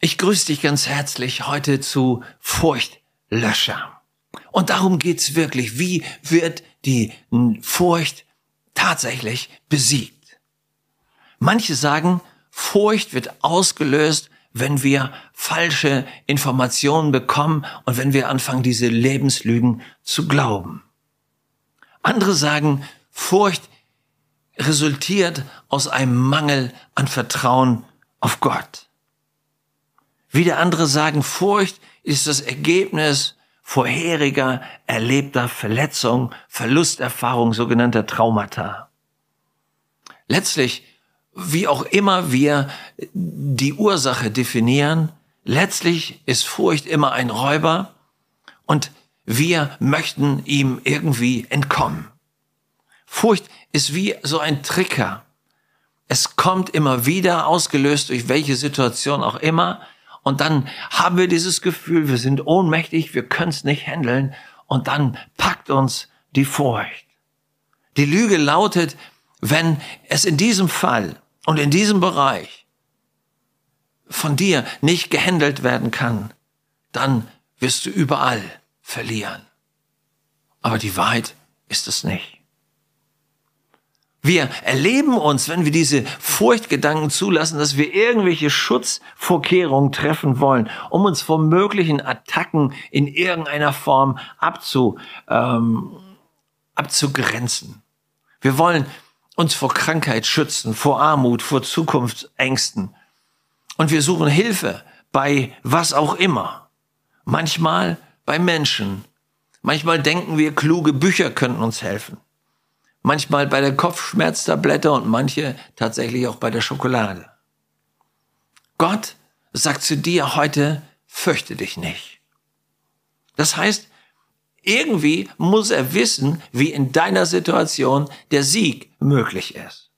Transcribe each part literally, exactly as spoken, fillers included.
Ich grüße dich ganz herzlich heute zu Furchtlöscher. Und darum geht's wirklich. Wie wird die Furcht tatsächlich besiegt? Manche sagen, Furcht wird ausgelöst, wenn wir falsche Informationen bekommen und wenn wir anfangen, diese Lebenslügen zu glauben. Andere sagen, Furcht resultiert aus einem Mangel an Vertrauen auf Gott. Wieder andere sagen, Furcht ist das Ergebnis vorheriger erlebter Verletzung, Verlusterfahrung, sogenannter Traumata. Letztlich, wie auch immer wir die Ursache definieren, letztlich ist Furcht immer ein Räuber und wir möchten ihm irgendwie entkommen. Furcht ist wie so ein Trigger. Es kommt immer wieder, ausgelöst durch welche Situation auch immer. Und dann haben wir dieses Gefühl, wir sind ohnmächtig, wir können es nicht handeln. Und dann packt uns die Furcht. Die Lüge lautet, wenn es in diesem Fall und in diesem Bereich von dir nicht gehandelt werden kann, dann wirst du überall verlieren. Aber die Wahrheit ist es nicht. Wir erleben uns, wenn wir diese Furchtgedanken zulassen, dass wir irgendwelche Schutzvorkehrungen treffen wollen, um uns vor möglichen Attacken in irgendeiner Form abzu, ähm, abzugrenzen. Wir wollen uns vor Krankheit schützen, vor Armut, vor Zukunftsängsten. Und wir suchen Hilfe bei was auch immer. Manchmal bei Menschen. Manchmal denken wir, kluge Bücher könnten uns helfen. Manchmal bei der Kopfschmerztablette und manche tatsächlich auch bei der Schokolade. Gott sagt zu dir heute, fürchte dich nicht. Das heißt, irgendwie muss er wissen, wie in deiner Situation der Sieg möglich ist.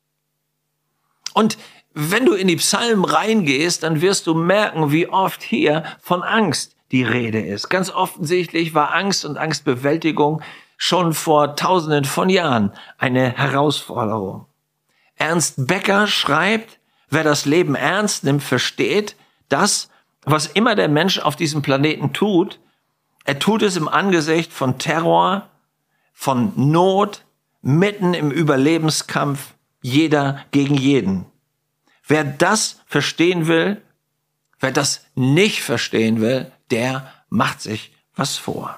Und wenn du in die Psalmen reingehst, dann wirst du merken, wie oft hier von Angst die Rede ist. Ganz offensichtlich war Angst und Angstbewältigung schon vor Tausenden von Jahren eine Herausforderung. Ernst Becker schreibt, wer das Leben ernst nimmt, versteht, dass, was immer der Mensch auf diesem Planeten tut, er tut es im Angesicht von Terror, von Not, mitten im Überlebenskampf, jeder gegen jeden. Wer das verstehen will, wer das nicht verstehen will, der macht sich was vor.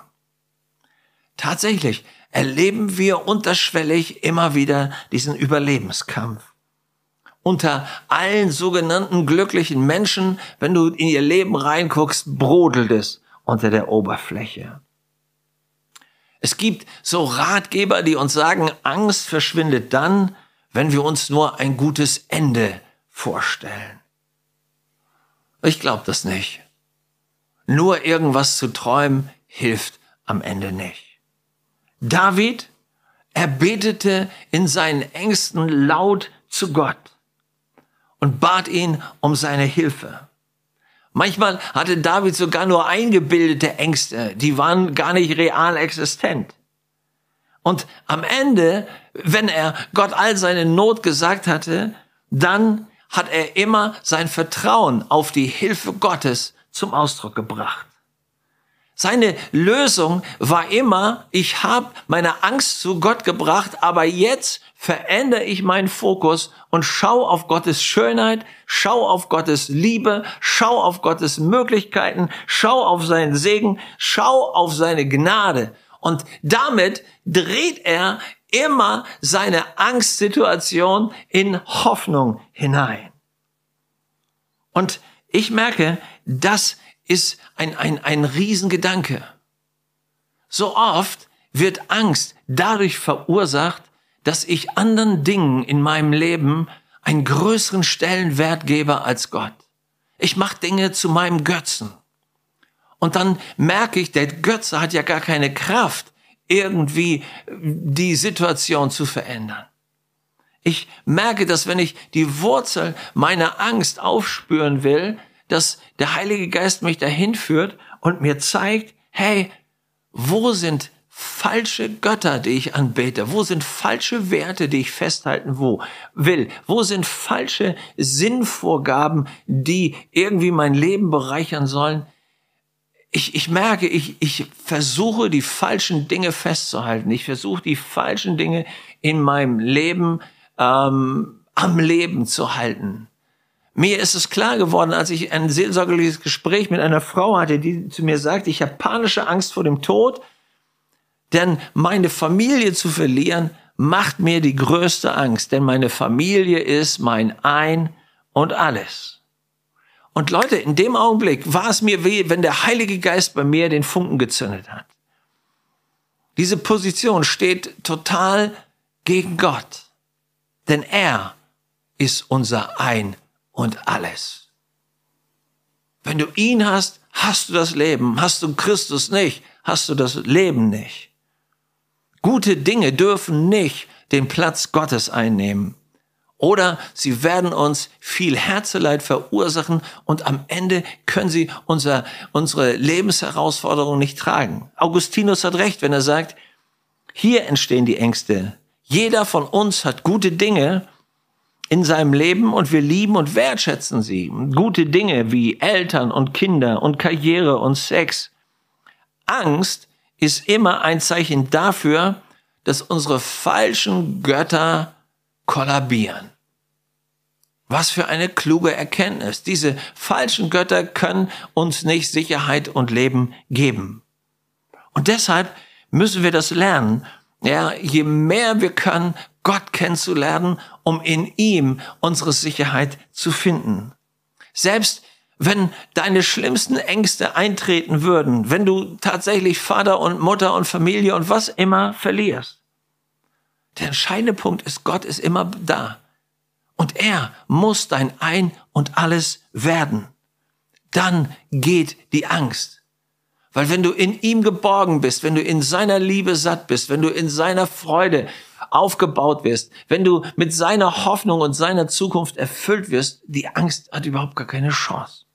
Tatsächlich erleben wir unterschwellig immer wieder diesen Überlebenskampf. Unter allen sogenannten glücklichen Menschen, wenn du in ihr Leben reinguckst, brodelt es unter der Oberfläche. Es gibt so Ratgeber, die uns sagen, Angst verschwindet dann, wenn wir uns nur ein gutes Ende vorstellen. Ich glaube das nicht. Nur irgendwas zu träumen hilft am Ende nicht. David, er betete in seinen Ängsten laut zu Gott und bat ihn um seine Hilfe. Manchmal hatte David sogar nur eingebildete Ängste, die waren gar nicht real existent. Und am Ende, wenn er Gott all seine Not gesagt hatte, dann hat er immer sein Vertrauen auf die Hilfe Gottes zum Ausdruck gebracht. Seine Lösung war immer, ich habe meine Angst zu Gott gebracht, aber jetzt verändere ich meinen Fokus und schau auf Gottes Schönheit, schau auf Gottes Liebe, schau auf Gottes Möglichkeiten, schau auf seinen Segen, schau auf seine Gnade. Und damit dreht er immer seine Angstsituation in Hoffnung hinein. Und ich merke, das ist ein, ein, ein Riesengedanke. So oft wird Angst dadurch verursacht, dass ich anderen Dingen in meinem Leben einen größeren Stellenwert gebe als Gott. Ich mache Dinge zu meinem Götzen. Und dann merke ich, der Götze hat ja gar keine Kraft, irgendwie die Situation zu verändern. Ich merke, dass wenn ich die Wurzel meiner Angst aufspüren will, dass der Heilige Geist mich dahin führt und mir zeigt, hey, wo sind falsche Götter, die ich anbete? Wo sind falsche Werte, die ich festhalten wo, will? Wo sind falsche Sinnvorgaben, die irgendwie mein Leben bereichern sollen? Ich, ich merke, ich, ich versuche, die falschen Dinge festzuhalten. Ich versuche, die falschen Dinge in meinem Leben ähm, am Leben zu halten. Mir ist es klar geworden, als ich ein seelsorgerliches Gespräch mit einer Frau hatte, die zu mir sagte, ich habe panische Angst vor dem Tod, denn meine Familie zu verlieren, macht mir die größte Angst, denn meine Familie ist mein Ein und Alles. Und Leute, in dem Augenblick war es mir weh, wenn der Heilige Geist bei mir den Funken gezündet hat. Diese Position steht total gegen Gott, denn er ist unser Ein und Alles. Wenn du ihn hast, hast du das Leben. Hast du Christus nicht, hast du das Leben nicht. Gute Dinge dürfen nicht den Platz Gottes einnehmen. Oder sie werden uns viel Herzeleid verursachen und am Ende können sie unser, unsere Lebensherausforderung nicht tragen. Augustinus hat recht, wenn er sagt, hier entstehen die Ängste. Jeder von uns hat gute Dinge in seinem Leben und wir lieben und wertschätzen sie. Gute Dinge wie Eltern und Kinder und Karriere und Sex. Angst ist immer ein Zeichen dafür, dass unsere falschen Götter kollabieren. Was für eine kluge Erkenntnis. Diese falschen Götter können uns nicht Sicherheit und Leben geben. Und deshalb müssen wir das lernen. Ja, je mehr wir können, Gott kennenzulernen, um in ihm unsere Sicherheit zu finden. Selbst wenn deine schlimmsten Ängste eintreten würden, wenn du tatsächlich Vater und Mutter und Familie und was immer verlierst. Der entscheidende Punkt ist, Gott ist immer da. Und er muss dein Ein und Alles werden. Dann geht die Angst. Weil wenn du in ihm geborgen bist, wenn du in seiner Liebe satt bist, wenn du in seiner Freude aufgebaut wirst, wenn du mit seiner Hoffnung und seiner Zukunft erfüllt wirst, die Angst hat überhaupt gar keine Chance.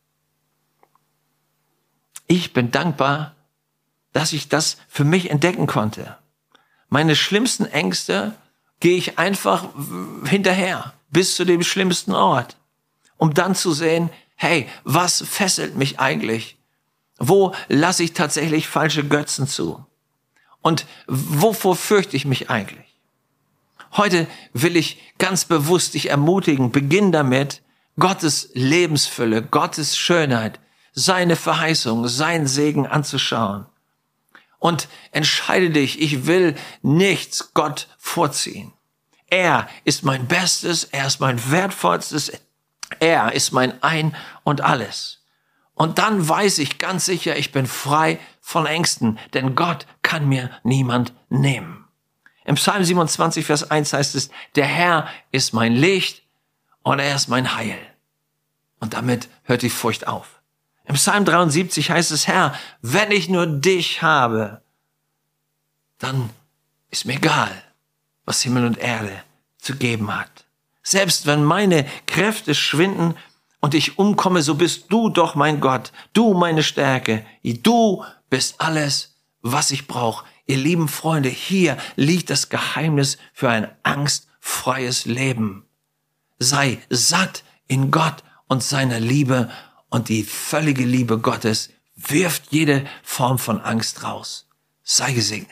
Ich bin dankbar, dass ich das für mich entdecken konnte. Meine schlimmsten Ängste gehe ich einfach hinterher, bis zu dem schlimmsten Ort, um dann zu sehen, hey, was fesselt mich eigentlich? Wo lasse ich tatsächlich falsche Götzen zu? Und wovor fürchte ich mich eigentlich? Heute will ich ganz bewusst dich ermutigen, beginn damit, Gottes Lebensfülle, Gottes Schönheit, seine Verheißung, sein Segen anzuschauen. Und entscheide dich, ich will nichts Gott vorziehen. Er ist mein Bestes, er ist mein Wertvollstes, er ist mein Ein und Alles. Und dann weiß ich ganz sicher, ich bin frei von Ängsten, denn Gott kann mir niemand nehmen. Im Psalm siebenundzwanzig, Vers eins heißt es, der Herr ist mein Licht und er ist mein Heil. Und damit hört die Furcht auf. Im Psalm dreiundsiebzig heißt es, Herr, wenn ich nur dich habe, dann ist mir egal, was Himmel und Erde zu geben hat. Selbst wenn meine Kräfte schwinden und ich umkomme, so bist du doch mein Gott, du meine Stärke, du bist alles, was ich brauche. Ihr lieben Freunde, hier liegt das Geheimnis für ein angstfreies Leben. Sei satt in Gott und seiner Liebe und die völlige Liebe Gottes wirft jede Form von Angst raus. Sei gesegnet.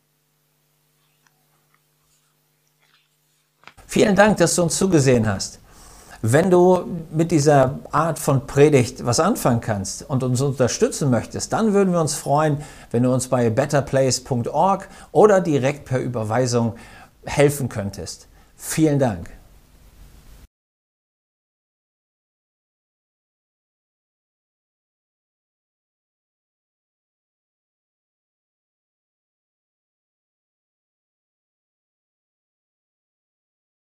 Vielen Dank, dass du uns zugesehen hast. Wenn du mit dieser Art von Predigt was anfangen kannst und uns unterstützen möchtest, dann würden wir uns freuen, wenn du uns bei better place punkt org oder direkt per Überweisung helfen könntest. Vielen Dank.